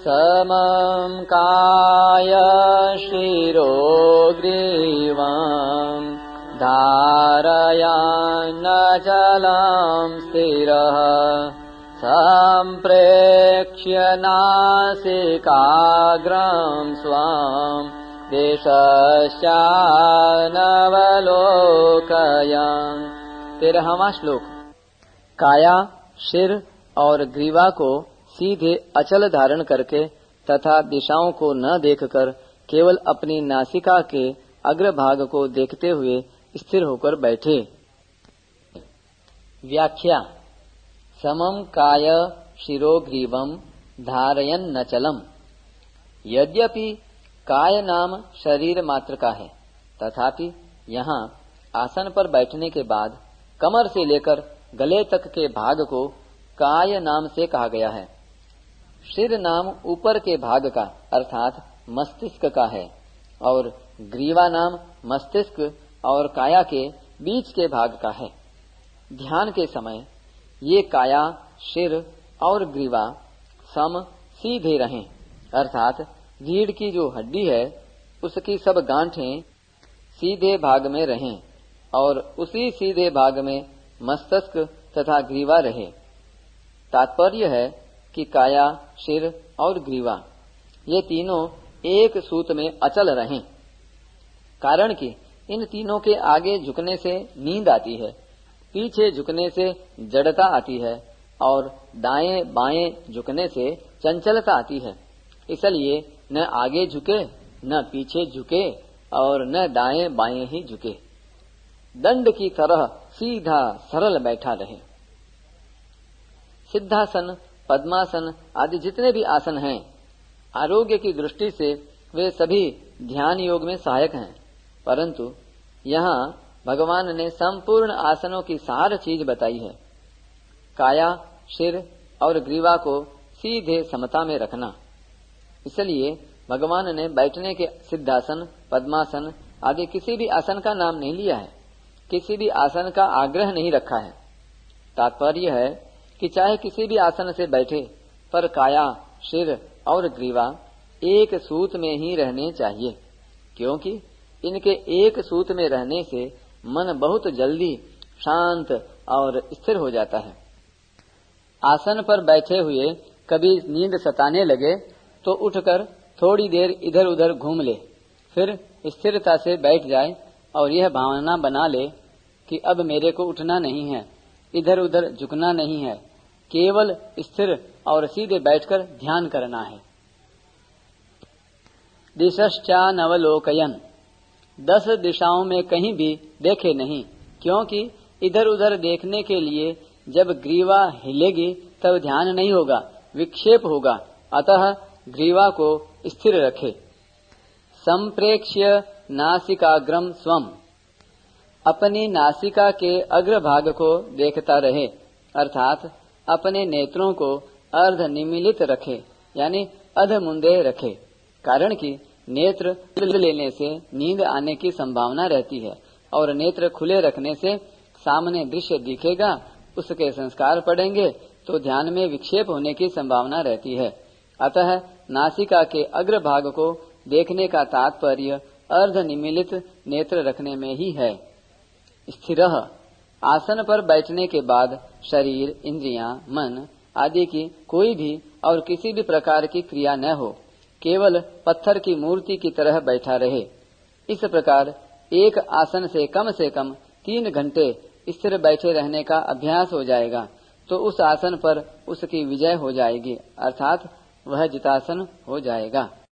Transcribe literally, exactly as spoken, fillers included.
समं काय शिरो ग्रीवं धारयन्नचलं स्थिरः सम्प्रेक्ष्य नासिकाग्रं स्वं देशश्चानवलोकयन्। तेरहवां श्लोक। काया, शिर और ग्रीवा को सीधे अचल धारण करके तथा दिशाओं को न देखकर केवल अपनी नासिका के अग्रभाग को देखते हुए स्थिर होकर बैठे। व्याख्या। समम काय शिरो ग्रीवम धारयन्नचलम। यद्यपि काय नाम शरीर मात्र का है, तथापि यहाँ आसन पर बैठने के बाद कमर से लेकर गले तक के भाग को काय नाम से कहा गया है। शिर नाम ऊपर के भाग का अर्थात मस्तिष्क का है और ग्रीवा नाम मस्तिष्क और काया के बीच के भाग का है। ध्यान के समय ये काया, शिर और ग्रीवा सम सीधे रहें, अर्थात रीढ़ की जो हड्डी है उसकी सब गांठें सीधे भाग में रहें और उसी सीधे भाग में मस्तिष्क तथा ग्रीवा रहे। तात्पर्य है कि काया, शिर और ग्रीवा ये तीनों एक सूत में अचल रहें, कारण कि इन तीनों के आगे झुकने से नींद आती है, पीछे झुकने से जड़ता आती है और दाएं बाएं झुकने से चंचलता आती है। इसलिए न आगे झुके, न पीछे झुके और न दाएं बाएं ही झुके, दंड की तरह सीधा सरल बैठा रहे। सिद्धासन, पद्मासन आदि जितने भी आसन हैं, आरोग्य की दृष्टि से वे सभी ध्यान योग में सहायक हैं, परंतु यहाँ भगवान ने संपूर्ण आसनों की सार चीज बताई है। काया, शिर और ग्रीवा को सीधे समता में रखना। इसलिए भगवान ने बैठने के सिद्धासन, पद्मासन आदि किसी भी आसन का नाम नहीं लिया है, किसी भी आसन का आग्रह नहीं रखा है। तात्पर्य है कि चाहे किसी भी आसन से बैठे, पर काया, शिर और ग्रीवा एक सूत में ही रहने चाहिए, क्योंकि इनके एक सूत में रहने से मन बहुत जल्दी शांत और स्थिर हो जाता है। आसन पर बैठे हुए कभी नींद सताने लगे तो उठकर थोड़ी देर इधर उधर घूम ले, फिर स्थिरता से बैठ जाए और यह भावना बना ले कि अब मेरे को उठना नहीं है, इधर उधर झुकना नहीं है, केवल स्थिर और सीधे बैठकर ध्यान करना है। दिशश्चानवलोकयन्। दस दिशाओं में कहीं भी देखे नहीं, क्योंकि इधर उधर देखने के लिए जब ग्रीवा हिलेगी तब ध्यान नहीं होगा, विक्षेप होगा। अतः ग्रीवा को स्थिर रखे। संप्रेक्ष्य नासिकाग्रम स्वम। अपनी नासिका के अग्रभाग को देखता रहे, अर्थात अपने नेत्रों को अर्ध निमीलित रखे, यानी अध मुंदे रखे, कारण कि नेत्र लेने से नींद आने की संभावना रहती है और नेत्र खुले रखने से सामने दृश्य दिखेगा, उसके संस्कार पड़ेंगे तो ध्यान में विक्षेप होने की संभावना रहती है। अतः नासिका के अग्रभाग को देखने का तात्पर्य अर्ध निमीलित नेत्र रखने में ही है। स्थिरः। आसन पर बैठने के बाद शरीर, इंद्रियां, मन आदि की कोई भी और किसी भी प्रकार की क्रिया न हो, केवल पत्थर की मूर्ति की तरह बैठा रहे। इस प्रकार एक आसन से कम से कम तीन घंटे स्थिर बैठे रहने का अभ्यास हो जाएगा तो उस आसन पर उसकी विजय हो जाएगी, अर्थात वह जितासन हो जाएगा।